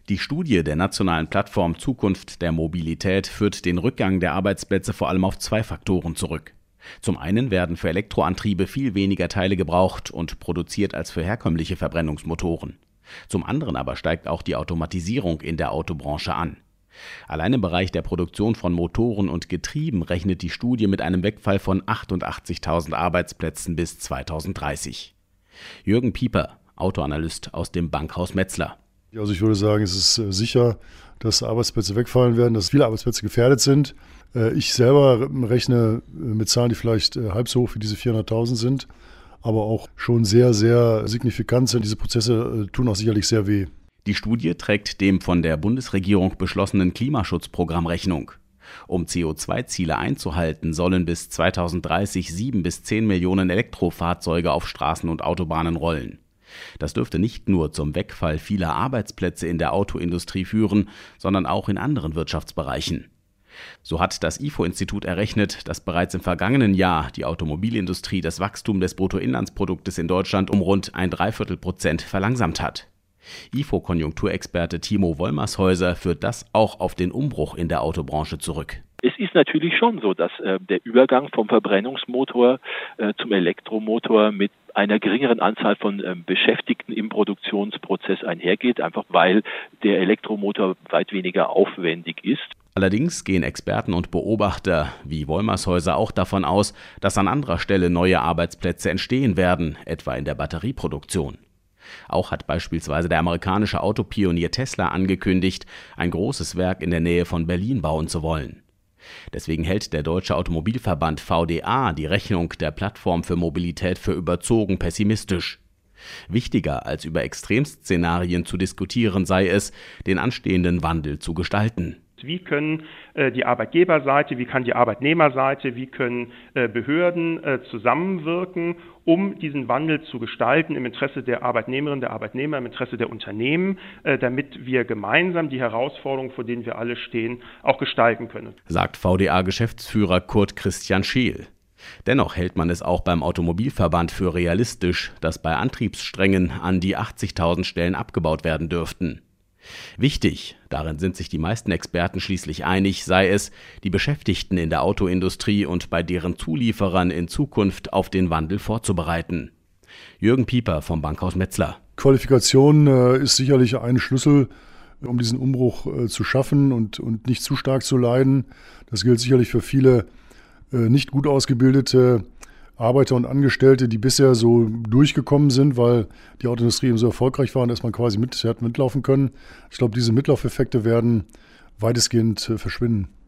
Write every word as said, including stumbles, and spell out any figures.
Die Studie der nationalen Plattform Zukunft der Mobilität führt den Rückgang der Arbeitsplätze vor allem auf zwei Faktoren zurück. Zum einen werden für Elektroantriebe viel weniger Teile gebraucht und produziert als für herkömmliche Verbrennungsmotoren. Zum anderen aber steigt auch die Automatisierung in der Autobranche an. Allein im Bereich der Produktion von Motoren und Getrieben rechnet die Studie mit einem Wegfall von achtundachtzigtausend Arbeitsplätzen bis zweitausenddreißig. Jürgen Pieper, Autoanalyst aus dem Bankhaus Metzler. Also ich würde sagen, es ist sicher, dass Arbeitsplätze wegfallen werden, dass viele Arbeitsplätze gefährdet sind. Ich selber rechne mit Zahlen, die vielleicht halb so hoch wie diese vierhunderttausend sind, aber auch schon sehr, sehr signifikant sind. Diese Prozesse tun auch sicherlich sehr weh. Die Studie trägt dem von der Bundesregierung beschlossenen Klimaschutzprogramm Rechnung. Um C O zwei Ziele einzuhalten, sollen bis zweitausenddreißig sieben bis zehn Millionen Elektrofahrzeuge auf Straßen und Autobahnen rollen. Das dürfte nicht nur zum Wegfall vieler Arbeitsplätze in der Autoindustrie führen, sondern auch in anderen Wirtschaftsbereichen. So hat das I F O-Institut errechnet, dass bereits im vergangenen Jahr die Automobilindustrie das Wachstum des Bruttoinlandsproduktes in Deutschland um rund ein Dreiviertel Prozent verlangsamt hat. I F O-Konjunkturexperte Timo Wollmershäuser führt das auch auf den Umbruch in der Autobranche zurück. Es ist natürlich schon so, dass äh, der Übergang vom Verbrennungsmotor äh, zum Elektromotor mit einer geringeren Anzahl von äh, Beschäftigten im Produktionsprozess einhergeht, einfach weil der Elektromotor weit weniger aufwendig ist. Allerdings gehen Experten und Beobachter wie Wollmershäuser auch davon aus, dass an anderer Stelle neue Arbeitsplätze entstehen werden, etwa in der Batterieproduktion. Auch hat beispielsweise der amerikanische Autopionier Tesla angekündigt, ein großes Werk in der Nähe von Berlin bauen zu wollen. Deswegen hält der Deutsche Automobilverband V D A die Rechnung der Plattform für Mobilität für überzogen pessimistisch. Wichtiger als über Extremszenarien zu diskutieren sei es, den anstehenden Wandel zu gestalten. Wie können äh, die Arbeitgeberseite, wie kann die Arbeitnehmerseite, wie können äh, Behörden äh, zusammenwirken, um diesen Wandel zu gestalten im Interesse der Arbeitnehmerinnen, der Arbeitnehmer, im Interesse der Unternehmen, äh, damit wir gemeinsam die Herausforderungen, vor denen wir alle stehen, auch gestalten können. Sagt V D A-Geschäftsführer Kurt Christian Scheel. Dennoch hält man es auch beim Automobilverband für realistisch, dass bei Antriebssträngen an die achtzigtausend Stellen abgebaut werden dürften. Wichtig, darin sind sich die meisten Experten schließlich einig, sei es, die Beschäftigten in der Autoindustrie und bei deren Zulieferern in Zukunft auf den Wandel vorzubereiten. Jürgen Pieper vom Bankhaus Metzler. Qualifikation äh, ist sicherlich ein Schlüssel, um diesen Umbruch äh, zu schaffen und, und nicht zu stark zu leiden. Das gilt sicherlich für viele äh, nicht gut ausgebildete Arbeiter und Angestellte, die bisher so durchgekommen sind, weil die Autoindustrie eben so erfolgreich war und dass man quasi mit, hat mitlaufen können. Ich glaube, diese Mitlaufeffekte werden weitestgehend verschwinden.